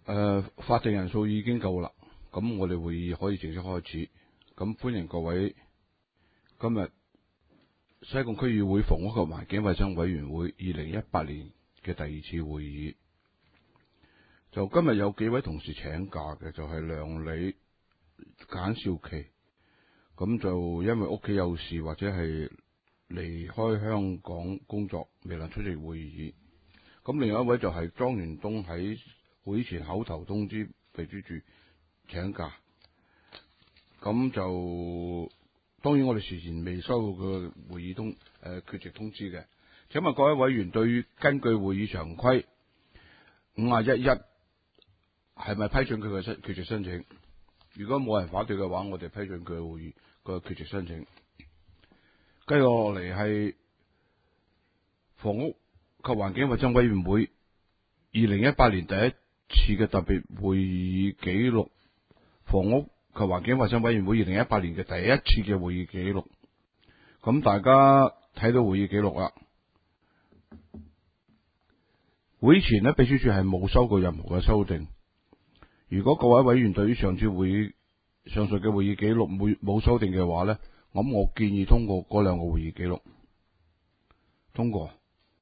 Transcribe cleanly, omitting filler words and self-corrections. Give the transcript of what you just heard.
法定人數已經夠啦，咁我哋會議可以正式開始。咁歡迎各位今日西貢區議會房屋及環境衛生委員會2018年嘅第二次會議。就今日有幾位同事請假嘅，就係梁理、簡少琪，咁就因為屋企有事或者係離開香港工作，未能出席會議。咁另外一位就係莊元東，喺會前口頭通知秘書處請假。咁就當然我哋事前未收到個會議缺席通知嘅。請問各位委員對於根據會議常規51係咪批准佢嘅缺席申請？如果冇人反對嘅話，我哋批准佢嘅會議個缺席申請。跟住落嚟係房屋及環境衛生委員會2018年第一次嘅特別會議記錄，房屋及環境衛生委員會2018年嘅第一次嘅會議記錄。咁大家睇到會議記錄啦。會前呢，秘書處係冇收過任何嘅修訂。如果各位委員對於上述嘅會議記錄冇修訂嘅話呢，咁我建議通過嗰兩個會議記錄。通過。